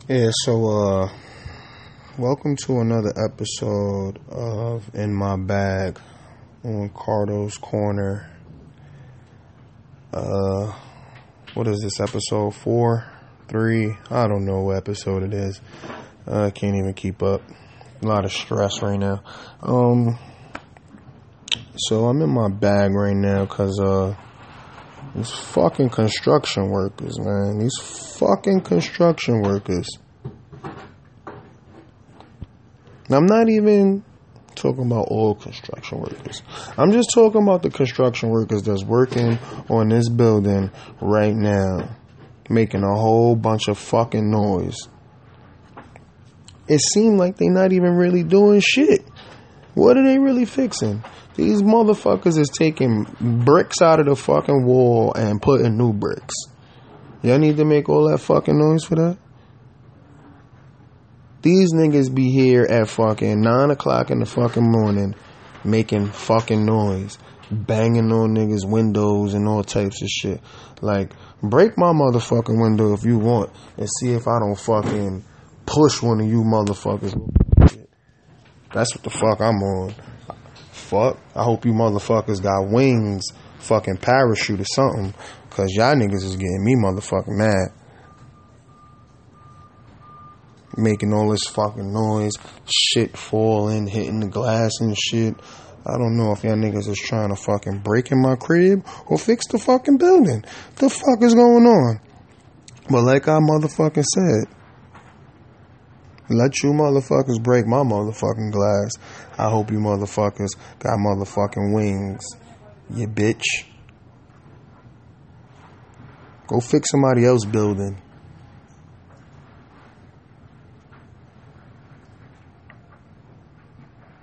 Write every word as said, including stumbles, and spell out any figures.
Yeah, so uh welcome to another episode of In My Bag on Cardo's Corner. Uh what is this, episode four? Three? I don't know what episode it is. Uh, I can't even keep up. A lot of stress right now. Um so I'm in my bag right now cause uh these fucking construction workers, man. These fucking construction workers. Now, I'm not even talking about all construction workers. I'm just talking about the construction workers that's working on this building right now, making a whole bunch of fucking noise. It seemed like they not even really doing shit. What are they really fixing? These motherfuckers is taking bricks out of the fucking wall and putting new bricks. Y'all need to make all that fucking noise for that? These niggas be here at fucking nine o'clock in the fucking morning making fucking noise, banging on niggas' windows and all types of shit. Like, break my motherfucking window if you want and see if I don't fucking push one of you motherfuckers. That's what the fuck I'm on. Fuck. I hope you motherfuckers got wings, fucking parachute or something, cause y'all niggas is getting me motherfucking mad. Making all this fucking noise, shit falling, hitting the glass and shit. I don't know if y'all niggas is trying to fucking break in my crib or fix the fucking building. The fuck is going on? But like I motherfucking said, let you motherfuckers break my motherfucking glass. I hope you motherfuckers got motherfucking wings, you bitch. Go fix somebody else's building.